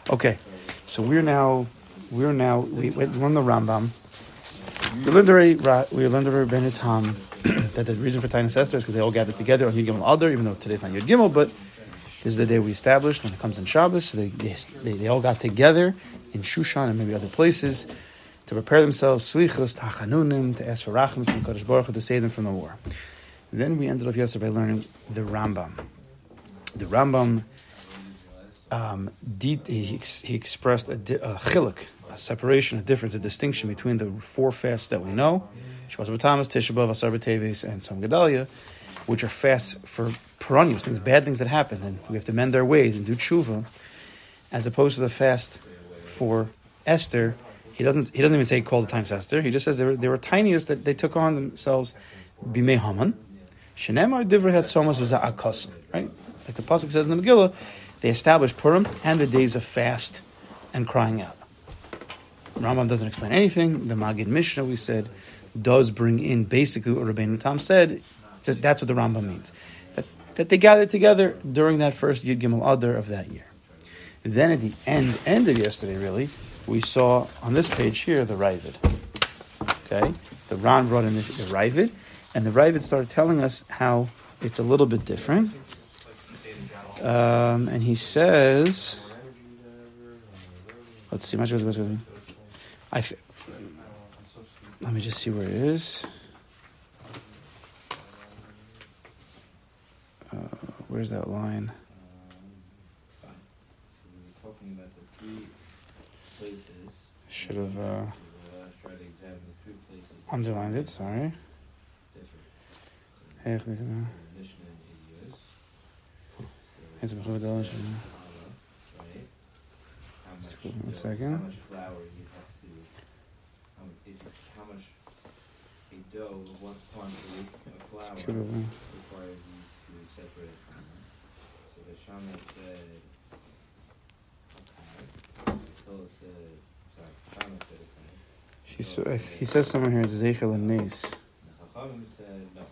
Okay, so we run the Rambam. We learned already Ben Tam that the reason for Tainus Esther is because they all gathered together on Yud Gimel Adar, even though today's not Yud Gimel, but this is the day we established when it comes in Shabbos. So they all got together in Shushan and maybe other places to prepare themselves, slichos, tachanunim, to ask for rachim from Kadosh Baruch Hu to save them from the war. Then we ended off yesterday by learning the Rambam. The Rambam, he expressed a chiluk, a separation, a difference, a distinction between the four fasts that we know, Shavuos B'Tammuz, Tisha B'Av, Asar B'Teves, and Tzom Gedalia, which are fasts for perennials, bad things that happen, and we have to mend our ways and do tshuva, as opposed to the fast for Esther. He doesn't even say call the times Esther. He just says they were tiniest that they took on themselves bimei Haman. Shenemar divrei hatzomas v'za'akasim. Right, like the pasuk says in the Megillah, they established Purim and the days of fast and crying out. Rambam doesn't explain anything. The Magid Mishnah, we said, does bring in basically what Rabbeinu Tam said. It says that's what the Rambam means. That they gathered together during that first Yud Gimel Adar of that year. Then at the end of yesterday, really, we saw on this page here the Ravid. Okay? The Ran brought in the Ravid, and the Ravid started telling us how it's a little bit different. And he says, let's see, let me just see where it is. Where's that line? Should have underlined it, sorry. One second. How much a dough, what quantity of flour requires you to separate from them. So the Shammai said, he says somewhere here, Zeichel and Nes. The Chachamim said, no,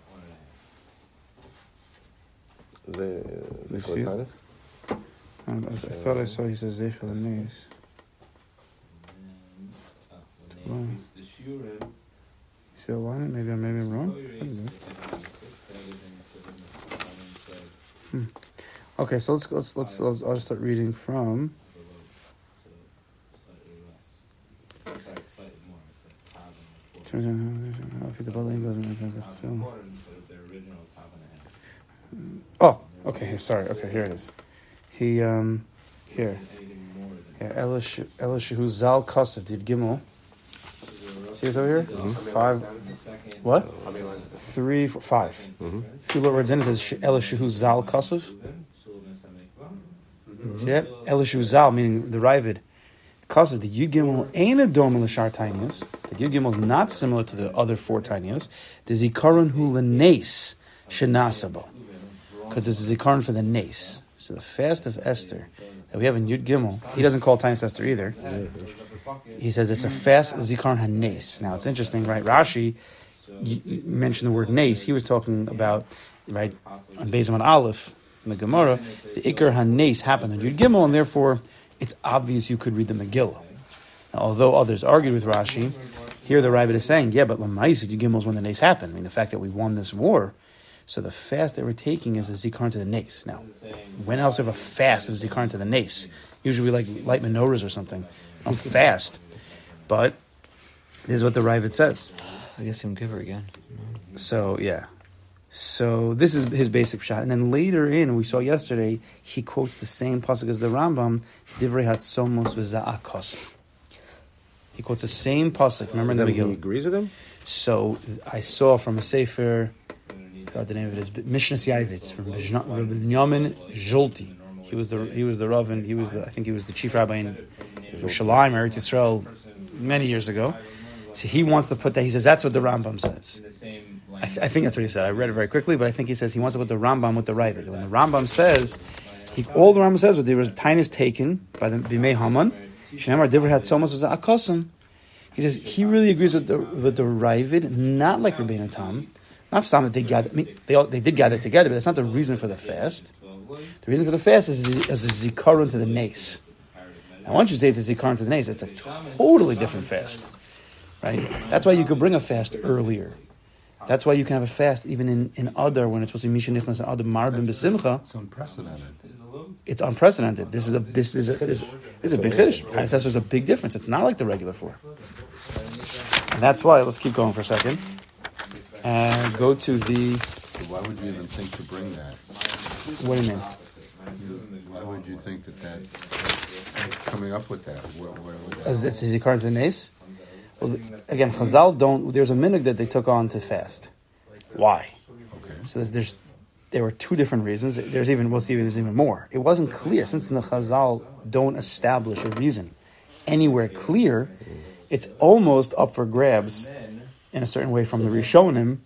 1.5. I thought I saw he says Zeichel and Nes. The Shurim. You see a line? Maybe I'm wrong. Okay, so let's I'll just start reading from. Oh, okay. Sorry. Okay, here it is. He here. Elishu Zal Kasav did Gimel. See this over here? Mm-hmm. 5. What? 3, 4, 5. Mm-hmm. If you look words in, it says Elishu Zal Kasav. Mm-hmm. See that? Elishu Zal, meaning the Ravid. Kasav, the Yud Gimel ain't a dome l'shar tinius. The Yud Gimel is not similar to the other 4 tinius. The Zikaron hu l'nes shenasabo. Because it's a Zikaron for the nes. So the fast of Esther that we have in Yud Gimel, he doesn't call Tainus Esther either. He says it's a fast Zikaron HaNes. Now it's interesting, right? Rashi mentioned the word Nes. He was talking about, right, on Beis Amud Aleph in the Gemara, the Iker HaNes happened in Yud Gimel, and therefore it's obvious you could read the Megillah. Now, although others argued with Rashi, here the Ravid is saying, yeah, but Lamais Yud Gimel is when the Nes happened. I mean, the fact that we won this war. So the fast that we're taking is a Zikaron to the Nes. Now, when else have a fast of a Zikaron to the Nes? Usually we like light menorahs or something. I'm fast. But this is what the Ravid says. I guess Yom Kippur again. So, yeah. So this is his basic shot. And then later in, we saw yesterday, he quotes the same pasuk as the Rambam, Divrei Hatzomos v'za'akos. He quotes the same pasuk. Remember in the Megillah? He agrees with him? So I saw from a sefer, the name of it is Mishnah Yavitz from Binyamin Zolti. He was the Rav, and I think he was the chief rabbi in Yerushalayim, Eretz Yisrael, many years ago. So he wants to put that. He says that's what the Rambam says. I think that's what he said. I read it very quickly, but I think he says he wants to put the Rambam with the Ravid. When the Rambam says, all the Rambam says was there was Tainus taken by the Bimei Haman. Shnei Divrei Hatzomos was Akasim. He says he really agrees with the Ravid, not like Rabbeinu Tam. Not some that they gathered. I mean, they did gather together, but that's not the reason for the fast. The reason for the fast is a zikaron to the nes. Now, once you say it's a zikaron to the nes, it's a totally different fast, right? That's why you could bring a fast earlier. That's why you can have a fast even in Adar when it's supposed to be Misha Nichnas and Adar Marbim B'Simcha. It's unprecedented. It's unprecedented. This is a big chiddush. Tainis Esther is a big difference. It's not like the regular 4. And that's why, let's keep going for a second. And go to the... So why would you even think to bring that? What do you mean? Why would you think that coming up with that? Where would that As it's zikaron to the nes? Well, again, Chazal don't... There's a minhag that they took on to fast. Why? Okay. So there were 2 different reasons. There's even, we'll see there's even more. It wasn't clear. Since the Chazal don't establish a reason anywhere clear, it's almost up for grabs in a certain way from the Rishonim.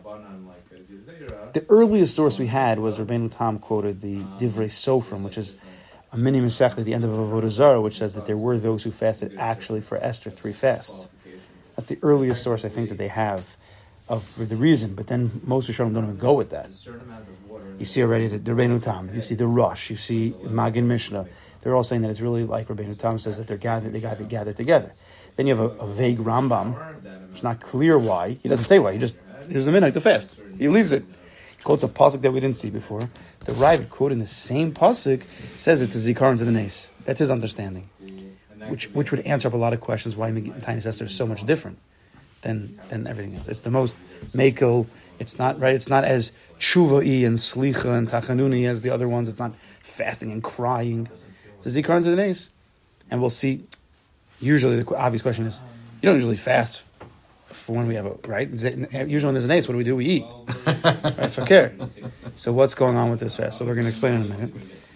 The earliest source we had was Rabbeinu Tam quoted the Divrei Sofrim, which is a mini Masech at the end of Avodah Zarah, which says that there were those who fasted actually for Esther 3 fasts. That's the earliest source I think that they have of the reason, but then most Rishonim don't even go with that. You see already the Rabbeinu Tam, you see the Rosh, you see Magin Mishnah. They're all saying that it's really like Rabbeinu Tam says that they gathered together. Then you have a vague Rambam. It's not clear why. He doesn't say why. There's a minhag to fast. He leaves it. He quotes a pasuk that we didn't see before. The Ravid quoting the same pasuk says it's a zikaron to the nes. That's his understanding, which would answer up a lot of questions why Tainis Esther is so much different than everything else. It's the most mekel. It's not right. It's not as tshuva'i and slicha and tachanuni as the other ones. It's not fasting and crying. It's a zikaron to the nes, and we'll see. Usually, the obvious question is, you don't usually fast for when we have right? Usually when there's an ace, what do? We eat. Right? For care. So what's going on with this fast? So we're going to explain in a minute.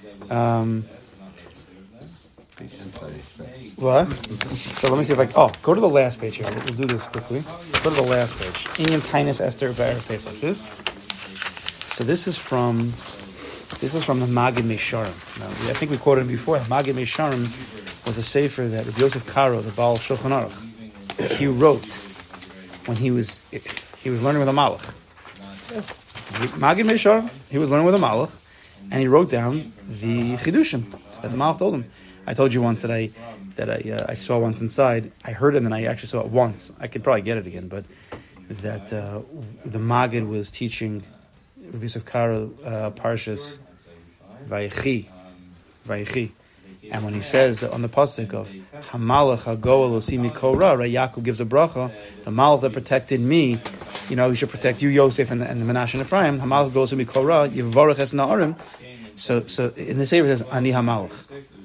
What? So let me see if go to the last page here. We'll do this quickly. Go to the last page. Inyan Tainis Esther B'Erev Pesach. So this is from the Magid Meisharim. Now, I think we quoted him before. Magid Meisharim was a sefer that Rabbi Yosef Karo, the Baal Shulchan Aruch, he wrote when he was learning with a Malach. Magid Meisharim, he was learning with a Malach, and he wrote down the Chidushim that the Malach told him. I told you once that I saw once inside. I heard it and then I actually saw it once. I could probably get it again, but that the Magid was teaching Rabbi Yosef Karo Parshas Vayechi. And when he says that on the pasuk of Hamalach Hagoel Osimi Korah, right, Yaakov gives a bracha, the Malach that protected me, he should protect you, Yosef, and the Menashe and Ephraim. Hamalach Hagoel Osimi Korah, Yivarech Es Na'arim. So in the Sefer it says Ani Hamalach.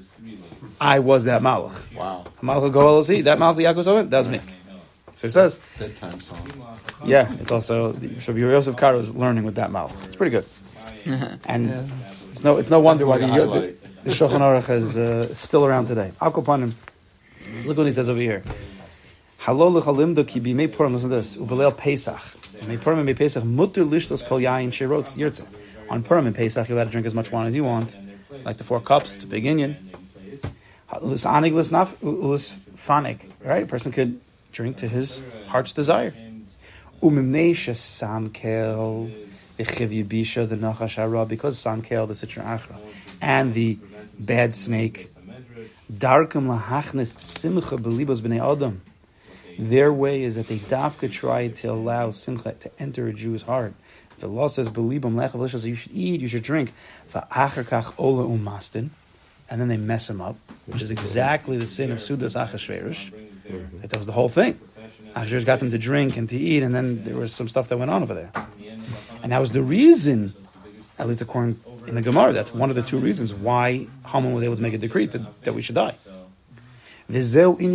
I was that Malach. Wow. Hamalach Hagoel Osi, that Malach that Yaakov saw it, that was me. So he says. Bedtime song. Yeah, it's also so Yosef Karo is learning with that Malach. It's pretty good. And it's no wonder why the Shulchan Aruch is still around today. Al Kopanim. Look what he says over here. Halol lechalimdo ki b'mei Purim. Listen to this. Ubelel Pesach. B'mei Purim and b'mei Pesach mutter lishtos kol yayin shirotz yirtze. On Purim and Pesach, you're allowed to drink as much wine as you want, like the 4 cups. It's a big inyan. Lisanig lisfanig. Right, a person could drink to his heart's desire. Umimnei shesamkel v'chiv yibisha the nachash hara, because samkel the sitra achra and the bad snake. Darkam lahachnes simcha belibos b'nei adam. Their way is that they dafka try to allow simcha to enter a Jew's heart. The law says belibam lechav lishos, you should eat, you should drink. Va'achar kach ola umastin, and then they mess him up, which is exactly the sin of Sudas Achashverosh. That was the whole thing. Achashverosh got them to drink and to eat, and then there was some stuff that went on over there. And that was the reason, at least according in the Gemara, that's one of the 2 reasons why Haman was able to make a decree that we should die. This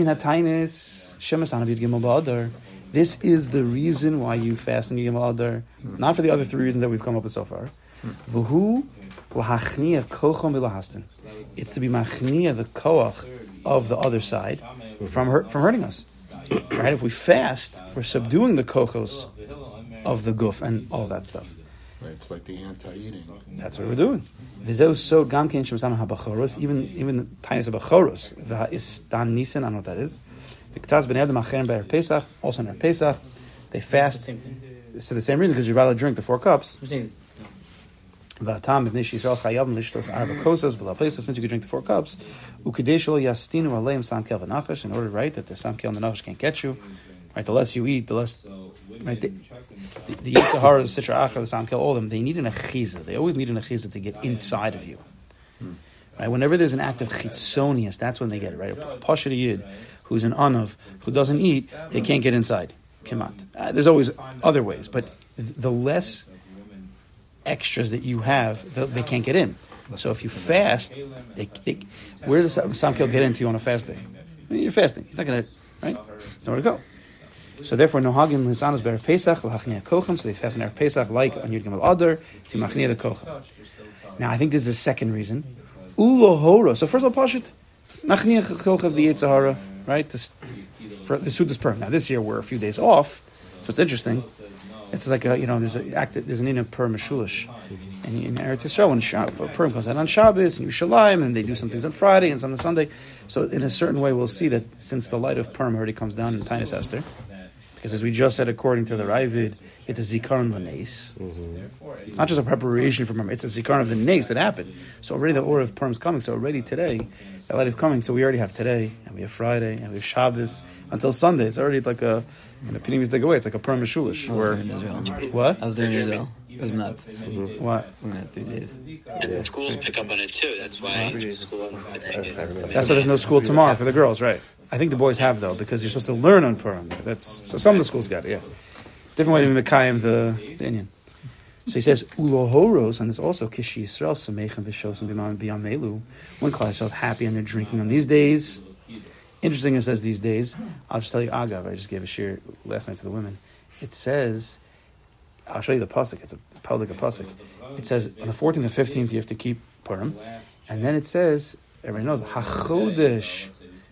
is the reason why you fast in Yom Adar, not for the other 3 reasons that we've come up with so far. It's to be machniya the koach of the other side from hurting us. Right? If we fast, we're subduing the kochos of the guf and all that stuff. Right, it's like the anti-eating. That's what we're doing. Even the tiniest bachoros, v'ha'istan nisan, I don't know what that is. Also in our Pesach, they fast. So the same reason, because you're about to drink the 4 cups. V'atam b'nei Yisrael chayavim lishtos arba kosas b'la places, since you could drink the 4 cups. U'kedei shelo yastinu aleim samkel v'nachash, in order, right, that the samkel and the nachash can't get you. Right, the less you eat, the less. Right, the Yetzer Hara, the Sitra Achra, the Samkel, all of them, they need an achiza. They always need an achiza to get inside of you. Right, whenever there's an act of chitzonius, that's when they get it. Right, a Pasha Yid who's an anav who doesn't eat, they can't get inside. Kemat. There's always other ways, but the less extras that you have, they can't get in. So if you fast, where does the Samkel get into you on a fast day? I mean, you're fasting. He's not going to. Right? It's nowhere to go. So therefore, Nohagim Lisanos Be'er Pesach L'Hachnia Kocham. So they fast on Erev Pesach like on Yud Gimel Adar to Machnia the Kocham. Now I think this is a second reason. Ulohora. So first of all, Pashit Machnia Kocham the Yetzer Hara, right? For the Sudas Purim. Now this year we're a few days off, so it's interesting. It's like there's an Ina Purim Meshulish, and in Eretz Yisrael when Purim comes out on Shabbos and Yerushalayim, and they do some things on Friday and some on Sunday. So in a certain way, we'll see that since the light of Purim already comes down in Tainus Esther, because as we just said, according to the Ravid, it's a Zikaron L'Neis. It's not just a preparation for Purim; it's a Zikaron of the Neis that happened. So already the Or of Purim is coming. So already today, the light of coming. So we already have today, and we have Friday, and we have Shabbos until Sunday. It's already like a. And the Pinim take away. It's like a Purim Meshulish. What? I was there in Israel. It was nuts. What? We had 3 days. Yeah. Schools pick up on it too. That's why school. That's why there's no school tomorrow for the girls, right? I think the boys have though, because you're supposed to learn on Purim. So some of the schools got it. Yeah, different way to Mekayim the Indian. So he says Ulohoros, and it's also Kishi Yisrael Samechem V'Shosim B'Yam Melu. When Klal Yisrael is happy and they're drinking on these days. Interesting, it says these days. I'll just tell you, Agav, I just gave a shir last night to the women. It says, I'll show you the pasuk. It's a Peldik pasuk. It says on the 14th and 15th you have to keep Purim, and then it says, everybody knows, Hachodesh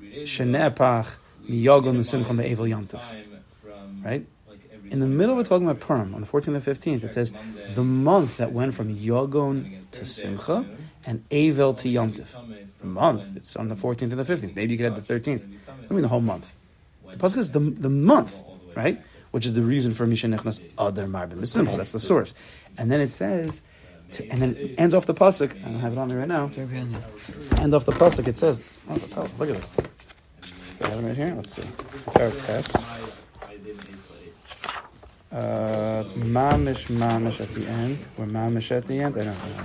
Shenepach Miyagon L'Simcha Me'evel Yantif. Right? In the middle of it talking about Purim, on the 14th and 15th, it says the month that went from Yagon to Simcha and Avel to Yantif. The month, it's on the 14th and the 15th. Maybe you could add the 13th. I mean the whole month. The pasuk is the month, right? Which is the reason for Misha Nechnas Adar Marbim Simcha. That's the source. And then it says, and then it ends off the pasuk. I don't have it on me right now. End off the pasuk. It says, look at this. Do I have it right here? Let's see. It's a paragraph. It's mamish at the end. We're mamish at the end. I don't know.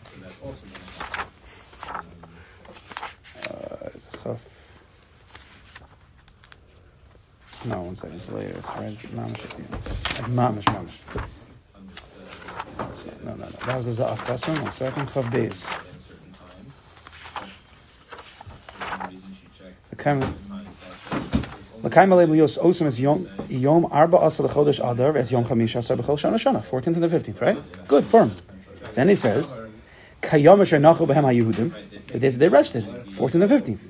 It's chaf. No, 1 second. It's later. It's right. Mamish at the end. Mamish. No. That was the Za'af Kasam. 1 second. Chaf Beis. L'kaim alei b'yos osum es yom arba asa l'chodesh adar es yom chamish asa b'chol shana 14th and the 15th, right? Good, Purim. Then he says, kayom asher nachu b'hem ha-Yehudim, the days they rested, 14th and 15th.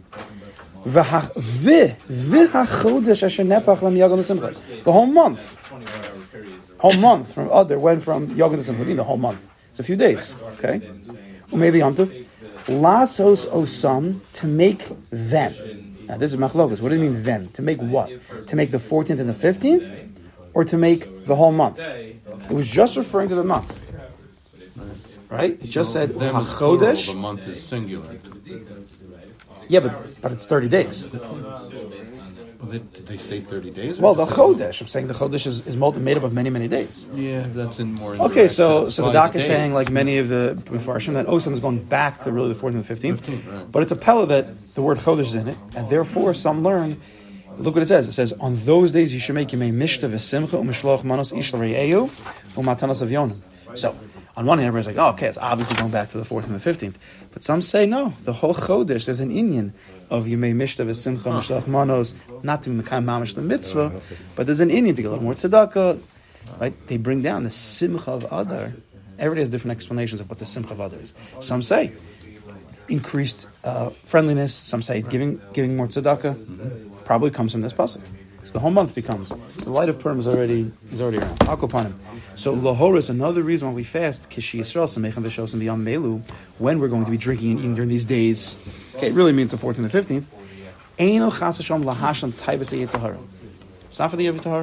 V'hachodesh asher nepach lam yagon l'simcha. The whole month from Adar went from yagon l'simcha, the whole month. It's a few days, okay? Or maybe yomtiv. Lasos osam, to make them. Now this is machlokas. What do you mean them? To make what? To make the 14th and the 15th? Or to make the whole month? It was just referring to the month. Right? It just said HaChodesh. The month is singular. Yeah, but it's 30 days. Well, did they say 30 days? Well, the Chodesh. I'm saying the Chodesh is made up of many, many days. Yeah, that's in more. Okay, so the doc is saying, like many of the Mefarshim, that Osam is going back to really the 14th and 15th. Right. But it's a pella that the word Chodesh is in it, and therefore some learn. Look what it says. It says, on those days you should make Yemei Mishta v'Simcha u'Mishloach Manos Ish l'Re'eyu u'Matanas Avyonim. So, on one hand, everybody's like, oh, okay, it's obviously going back to the 14th and the 15th. But some say, no, the whole Chodesh, there's an inyan of Yemei Mishta v'Simcha Mishloach Manos, not to Mekayim Mamash the mitzvah, but there's an inyan to get a little more tzedakah. Right? They bring down the Simcha of Adar. Everybody has different explanations of what the Simcha of Adar is. Some say increased friendliness. Some say giving more tzedakah. Probably comes from this pasuk. So the whole month becomes. So the light of Purim is already around. Akopanim. So Lahor is another reason why we fast. Kishi Yisrael Samechem V'Shosim B'Yam Melu. When we're going to be drinking and eating during these days. Okay, it really means the 14th and 15th. Eino Chas Hashem Lahasham Taibas Yetzer Hara. It's not for the Yetzer Hara.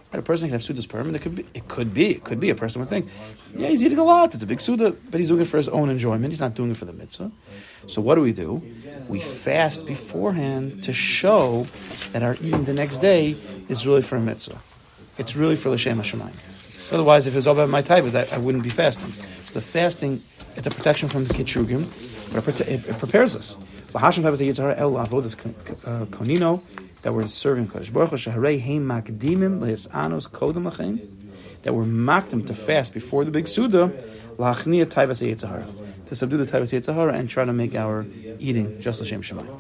Right? A person can have Suda's Purim, and it could be a person would think, yeah, he's eating a lot, it's a big Suda, but he's doing it for his own enjoyment, he's not doing it for the mitzvah. So what do? We fast beforehand to show that our eating the next day is really for a mitzvah. It's really for L'Shem HaShemayim. Otherwise, if it's all about my type, I wouldn't be fasting. So the fasting, it's a protection from the Kitrugim, but it prepares us. L'Hashem Tav Yitzhara El Avodas Konino, that we're serving Kodesh Baruch Hu, Shaharei Heim Makdimim Le'esanos Kodem Lachem, that we're makdim to fast before the big Suda, L'Achniya Taivas Yitzhara, to subdue the Taivas Yitzhara and try to make our eating just L'Shem Shemayim.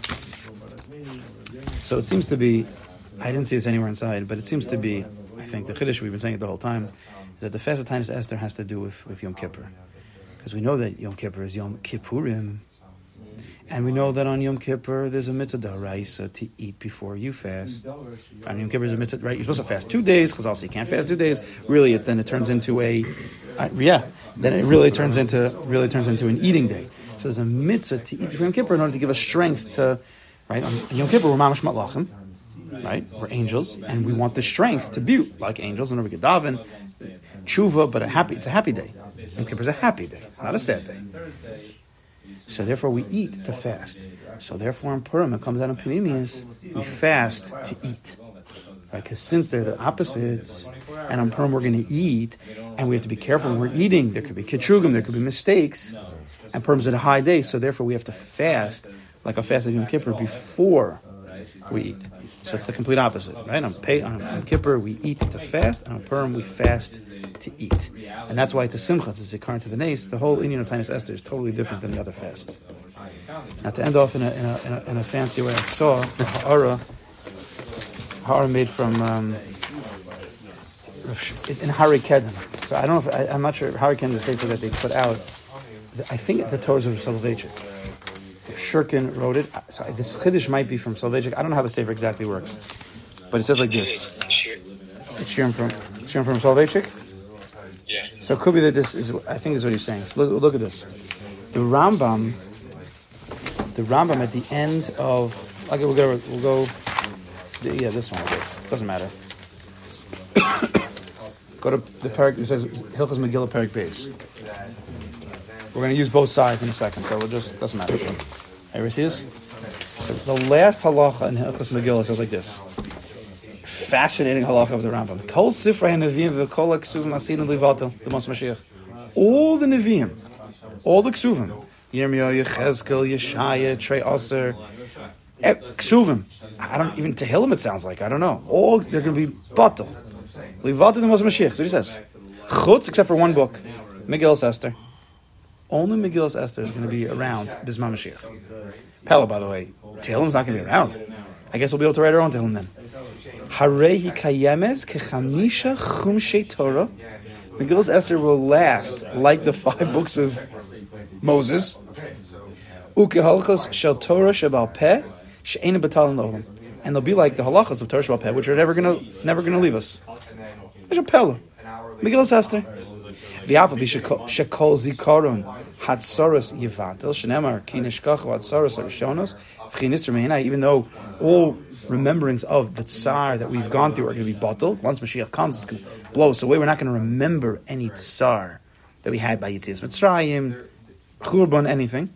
So it seems to be, I didn't see this anywhere inside, but it seems to be, I think the Chiddush, we've been saying it the whole time, is that the fast of Tainus Esther has to do with Yom Kippur. Because we know that Yom Kippur is Yom Kippurim, and we know that on Yom Kippur there's a mitzvah d'oraisa to eat before you fast. On Yom Kippur is a mitzvah, right? You're supposed to fast 2 days, because also you can't fast 2 days. Really, then it turns into then it really turns into an eating day. So there's a mitzvah to eat before Yom Kippur in order to give us strength to, right? On Yom Kippur we're mamash matlachim, right? We're angels, and we want the strength to be like angels in order to get daven, tshuva, but it's a happy day. Yom Kippur is a happy day. It's not a sad day. So therefore we eat to fast. So therefore in Purim, it comes out in Panemius, we fast to eat. Right? Because since they're the opposites, and on Purim we're going to eat, and we have to be careful when we're eating. There could be kitrugim, there could be mistakes, and Purim's at a high day, so therefore we have to fast, like a fast of Yom Kippur, before we eat. So it's the complete opposite, right? On Kippur we eat to fast, and on Purim we fast to eat. And that's why it's a simcha, it's a zikaron to the nace. The whole Indian of Tainus Esther is totally different than the other fasts. Now to end off in a fancy way, I saw the ha'ara made from in Hari Kedem. So I don't know if I'm not sure Hari Kedem is the sefer that they put out. I think it's the Torahs of Soloveitchik. If Shurkin wrote it, so this Chiddush might be from Soloveitchik. I don't know how the sefer exactly works, but it says like this. It's Shirim from Soloveitchik. Yeah. So it could be that this is, I think is what he's saying. So look at this. The Rambam at the end of, okay, we'll go, this one, doesn't matter. Go to the parak, it says Hilchos Megillah Parak Beis. We're going to use both sides in a second, so doesn't matter. Everybody see this? So the last halacha in Hilchos Megillah says like this. Fascinating halacha of the Rambam. Kol Sifrei HaNeviim v'Kol HaKsuvim Asin Levatel L'Mos Mashiach. All the Neviim, all the Ksuvim, Yirmiyahu, Yechezkel, Yeshaya, Trei Aser, Ksuvim. I don't even Tehillim. It sounds like, I don't know. All they're going to be batel. Levatel L'Mos Mashiach. That's what he says. Chutz, except for one book, Megillas Esther. Only Megillas Esther is going to be around Bisman Mashiach. Pella, by the way, Tehillim's not going to be around. I guess we'll be able to write our own Tehillim then. Harehi kayemes kechamisha chumshei Torah. Megillas Esther will last like the 5 books of Moses. Ukehalchos shel Torah shebal peh she'ein b'talin lo'olam. And they'll be like the halachas of Torah shebal peh, which are never gonna leave us. There's a pella. Megillas Esther. V'afav shekol zikaron hatsaros yivatel shenemar ki nishkachu hatsaros harishonos v'chinisr meina. Even though all rememberings of the tsar that we've gone through are going to be bottled, once Mashiach comes, it's going to blow. So we're not going to remember any tsar that we had by Yitzias Mitzrayim, Churban, anything.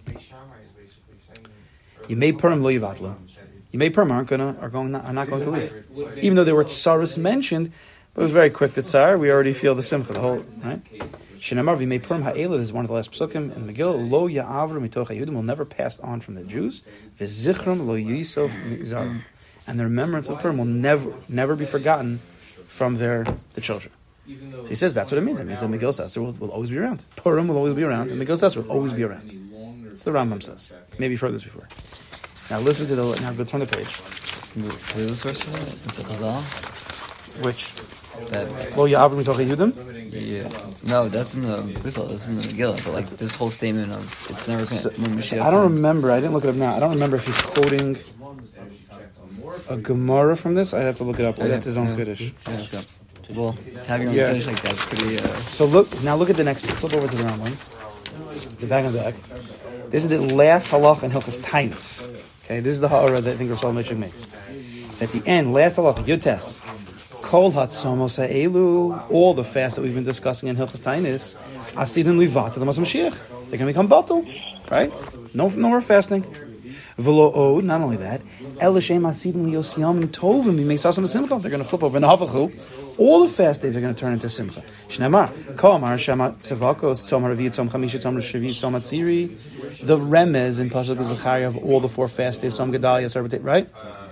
Yemei Purim lo yivatlu. Yemei Purim are not going to leave, even though there were tsaros mentioned. But it was very quick. The tsar, we already feel the simcha, the whole right. Shenamar v'mei Purim ha'ela. This is one of the last psukim in Megillah. Lo ya'avru mitoch ha'Yehudim will never pass on from the Jews. V'zichram lo yisov mizar. And the remembrance of Purim will never be forgotten from the children. So he says that's what it means. It means that Megillas Esther will always be around. Purim will always be around, and Megillas Esther will always be around. That's what the Rambam says. Maybe you've heard this before. Now listen to now go turn the page. Where's the source for that? It's a Chazal? Which? That. Well, Ya'avru mitoch Yehudim? Yeah. No, that's in the Megillah, but like this whole statement of it's never going to, when Mashiach I don't comes. remember, I didn't look it up now. I don't remember if he's quoting a Gemara from this. I'd have to look it up. Or that's his own Chiddush. Yeah. Well, having your own finish like that's pretty. So look at the next. Flip over to the Rambam. The back and the back. This is the last halach in Hilchos Tainus. Okay, this is the ha'ara that I think Rav Soloveitchik makes. It's at the end, last halach, Yud Tes. Kol hatzomos ha'elu, all the fasts that we've been discussing in Hilchos Tainis, asidin livat to the Mashiach. They're going to become batal, right? No more fasting. V'lo od, not only that, el shem asidin liyosiyam tovim b'meisasam simcha. They're going to flip over nahavachu. All the fast days are going to turn into simcha. Shneimar, ko amar shama tzavakos tzom haravi tzom chamisha tzom shavi tzom atziri. The remez in Pasuk Zechariah of all the 4 fast days, Tzom Gedalia, Sarbat, right?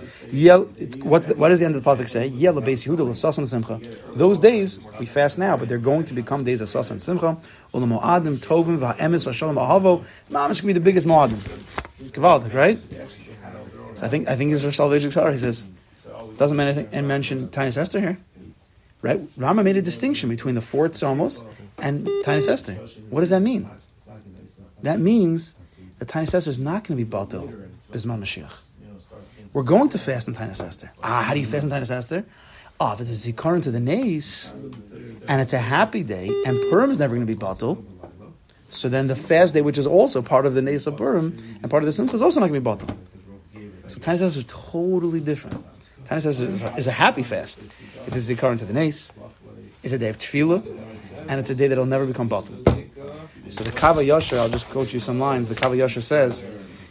What does the end of the pasuk say? Yel beis Yehuda l'sas simcha. Those days we fast now, but they're going to become days of sas and simcha. Ulam mo'adim tovim va'emes v'shalom ahavo. Mamish can be the biggest mo'adim. Gavaldik, right? So I think this is our salvation tzara. He says doesn't mention Tainis Esther here, right? Rama made a distinction between the 4 tzomos and Tainis Esther. What does that mean? That means that Tainis Esther is not going to be batal bisman Mashiach. We're going to fast in Tainis Esther. How do you fast in Tainis Esther? If it's a zikaron to the nace, and it's a happy day, and Purim is never going to be batal, so then the fast day, which is also part of the nace of Purim, and part of the simcha, is also not going to be batal. So Tainis Esther is totally different. Tainis Esther is a happy fast. It's a zikaron to the nace, it's a day of tefillah, and it's a day that will never become batal. So the Kava Yasher, I'll just quote you some lines. The Kava Yasher says,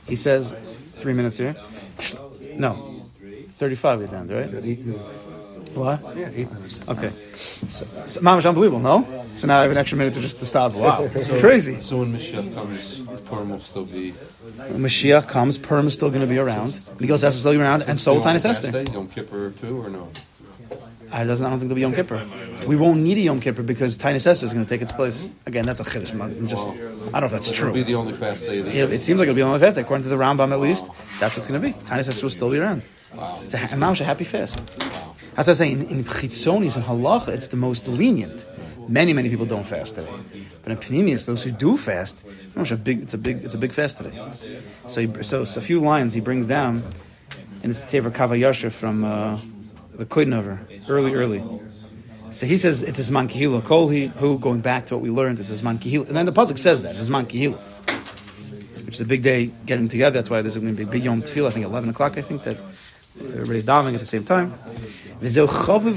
3 minutes here. No, 35 at the end, right? 8 minutes. What? Yeah, 8 minutes. Okay. So Mamash, unbelievable, no? So now I have an extra minute to stop. Wow, it's crazy. So when Mashiach comes, Purim will still be... When Mashiach comes, Purim is still going to be around. Megillas Esther is still going to be around, and so will Tainis Esther. Yom Kippur too, or no? I don't think there'll be Yom Kippur. We won't need a Yom Kippur because Tainis Esther is going to take its place. Again, that's a chiddush. I don't know if that's true. It'll be the only fast day of the year. It seems like it'll be the only fast day. According to the Rambam, at least, that's what's going to be. Tainis Esther will still be around. Wow. It's a happy fast. That's what I say. In Chitzonis and Halacha, it's the most lenient. Many people don't fast today, but in Panemius, those who do fast, it's a big fast today. So a few lines he brings down, and it's Tever Kava Yasher from the Koidnover, early. So he says it's his man kihila kolhi, who going back to what we learned, it's his man kihila, and then the pasuk says that it's his man kihila, which is a big day getting together. That's why there's going to be a big Yom Tefillah. I think 11 o'clock. I think that everybody's davening at the same time. It's a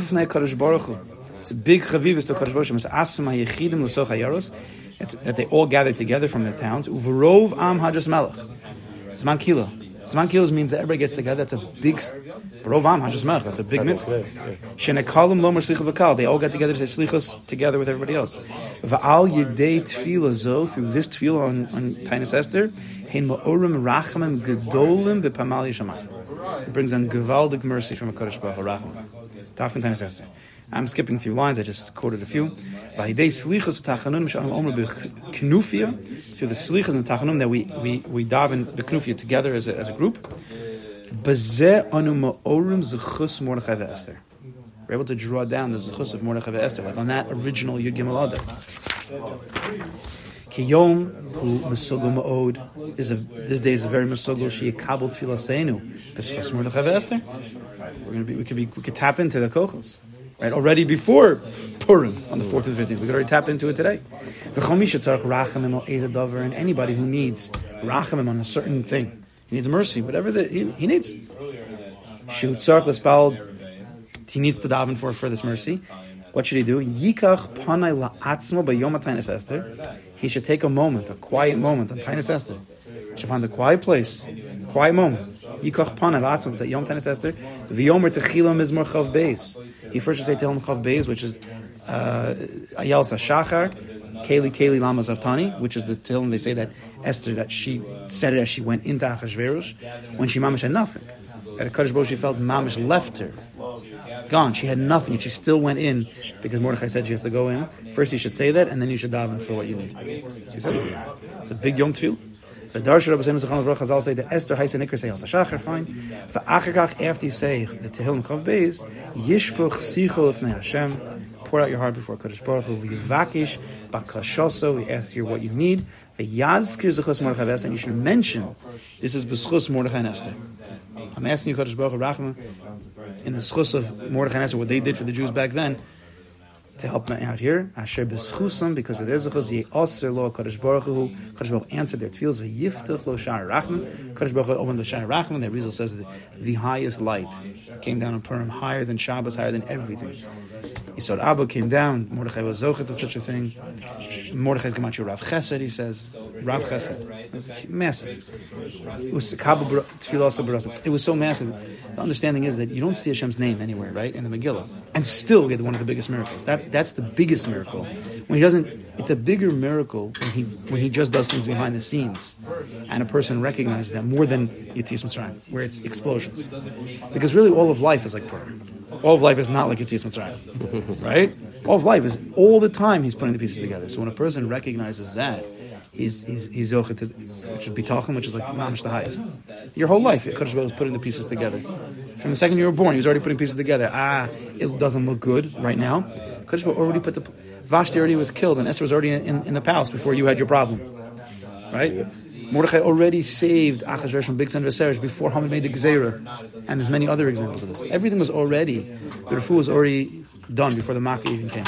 big chavivus to Kadosh Baruch Hu. It's that they all gather together from their towns. Uvarov am hadras melech. Zman kila. Zman kila means that everybody gets together. That's a big. Rov am hadras melech. That's a big mitzvah. Shenekalim lomer slicha v'kal. They all got together to say slichos together with everybody else. Va'al yedei tefillah zo, through this tefillah on Tainis Esther, hein ma'orim rachamim gedolim b'pamal yishamayim. It brings them gevaldik mercy from a Kadosh Baruch Hu rachamim. Tafkin Tainis Esther. I'm skipping through lines. I just quoted a few. Through the slichas and the tachanun that we daven b'knufia together as a group. We're able to draw down the zechus of Mordechai Esther, like on that original Yud Gimel Adar. Kiyom hu mesugel ma'od this day is a very mesugel sheyakabel tfilaseinu b'zechus Mordechai Esther. We could tap into the kochos. Right, already before Purim on the 4th to the 15th, we could already tap into it today. And anybody who needs rachamim on a certain thing, he needs mercy, whatever he needs. He needs to daven for this mercy. What should he do? He should take a quiet moment on Tainis Esther. He should find a quiet place, quiet moment. Yikach Pana Latzim to Yom Tainis Esther. V'yomer Techila Mizmor Chav Beis. He first should say Tehillim Chav Beis, which is Ayal Sashachar, Keli Lama Zavtani, which is the Tehillim they say that Esther, that she said it as she went into Achashverosh when she mamish had nothing. At a Kadosh Baruch she felt mamish left her, gone. She had nothing, and she still went in because Mordechai said she has to go in. First you should say that, and then you should daven for what you need. She says it's a big Yom Tefillah. The Darshan Rabbi Zechon Avrach Chazal say that Esther Haisa Nikra say Yalsa Shachar, fine. For Achakach, after you say the Tehillim Chav Beis, Yishpuch Sichol Lefnei Hashem, pour out your heart before Kadosh Baruch Hu. V'yivakish Bakashoso, we ask you what you need. V'yazkir Zechus Mordechai Esther, and you should mention this is B'schus Mordechai and Esther. I'm asking you, Kadosh Baruch Hu Rachman, in the schus of Mordechai and Esther, what they did for the Jews back then. to help me out here. Asher b'schusam, because of their zechus, ye aser lo Kadosh Baruch Hu. Kadosh Baruch Hu answered their tefillos. V'yiftach lo sha'ar rachman. Kadosh Baruch Hu opened the sha'ar rachman. The Rizal says that the highest light came down on Purim, higher than Shabbos, higher than everything. Yisod Abba came down. Mordechai was zochet to such a thing. Mordechai's gematria Rav Chesed. He says Rav Chesed. It's massive. It was so massive. The understanding is that you don't see Hashem's name anywhere, right, in the Megillah, and still get one of the biggest miracles. That's the biggest miracle. When he doesn't, it's a bigger miracle when he just does things behind the scenes, and a person recognizes that more than Yetzias Mitzrayim, where it's explosions. Because really, all of life is like Purim. All of life is not like Yetzias Mitzrayim, right? All of life is all the time he's putting the pieces together. So when a person recognizes that, he's zochet to, which is bitachon, which is like mamish the highest. Your whole life, Kadosh Baruch Hu was putting the pieces together. From the second you were born, he was already putting pieces together. It doesn't look good right now. Kadosh Baruch Hu already put Vashti already was killed, and Esther was already in the palace before you had your problem, right? Mordechai already saved Achashverosh from Bigsan Viserys before Haman made the Gzeira, and there's many other examples of this. Everything was already, the refuah was already done before the Makkah even came.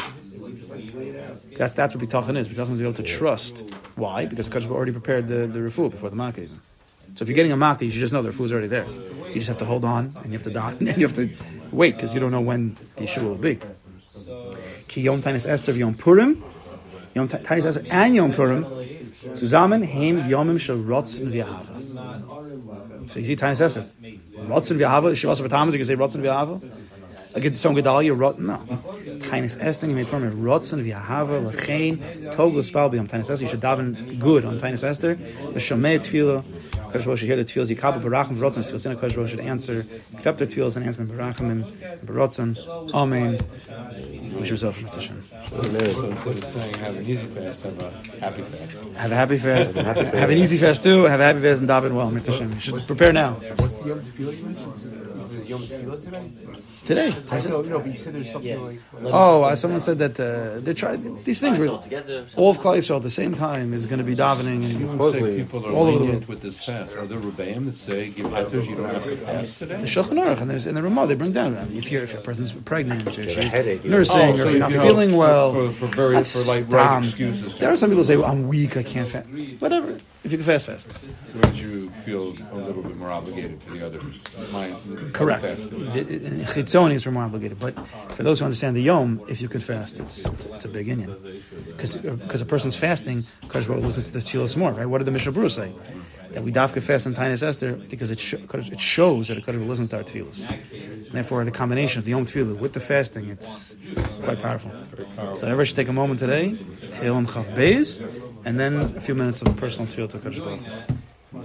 That's what bitachon is. Bitachon is able to trust. Why? Because Kadosh Baruch Hu already prepared the refuah before the Makkah even. So if you're getting a Makkah, you should just know the refuah is already there. You just have to hold on, and you have to die, and you have to wait, because you don't know when the Yeshua will be. Ki Yom Tainis Esther Yom Purim, Yom Tainis Esther and Yom Purim, Zusammen Heim Yomim Shel Rotzen V'Ahava. So you see Tainis Esther, Rotzen V'Ahava. Shavas B'Tamas, you can say Rotzen V'Ahava. Like some Gedalia, no. Tainis Esther, you may permit Rotzen V'Ahava L'chein Tov L'Spal B'Yom Tainis Esther. You should daven good on Tainis Esther. V'Shomei Tefillah. Kadosh Baruch Hu should hear the tefillos. Yikabel Barachim B'Rotzen Tefillos. Kadosh Baruch Hu should answer, accept the tefillos and answer them Barachim and B'Rotzen. Amen. Wish yourself from Hashem. So saying have an easy fast, have a happy fast. Have a happy fast. Have an easy fast too. Have a happy fast and daven well. Hashem. You should prepare now. What's the Yom Tefillah you mentioned? Is it Yom Tefillah today? Today. No, but you said there's something like... Someone said that they try these things. All of Klal Yisrael at the same time is going to be davening and Supposedly people are lenient with this fast. Are there Rebbeim that say, give hetters, you don't have to fast today? the Shulchan Aruch and in the Ramah they bring down if a person's pregnant, or she's nursing, or if you're not feeling well. For right excuses. There are some people who say, well, I'm weak, I can't fast. Whatever. If you can fast. Would you feel a little bit more obligated for the other? Correct. Chitzonis are more obligated, but for those who understand the Yom, if you can fast, it's a big inyan. Because a person's fasting, Kadosh Baruch Hu listens to the tefillos more, right? What did the Mishnah Berurah say? That we dafka fast in Tainis Esther because it shows that a Kadosh Baruch Hu listens to our tefillos. Therefore, the combination of the Yom Tefillah with the fasting, it's quite powerful. So everyone should take a moment today, Tehillim Chaf Beis, and then a few minutes of personal tefillah to Kadosh Baruch Hu.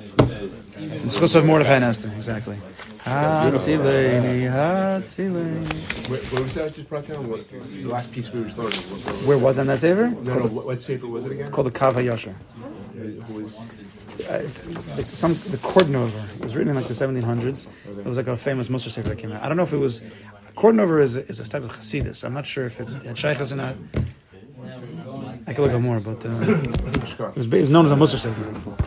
Schus of Mordechai and Esther, exactly. Hatzileni. Where was that just brought down? The last piece we were starting. Where was that in that sefer? No, what sefer was it again? Called the Kav HaYashar. Who was... the Cordnover. It was written in like the 1700s. It was like a famous Musar sefer that came out. I don't know if it was... Cordnover is a type of Chassidus. I'm not sure if it had Shaykhs or not. I could look up more, but it was known as a Musar sefer.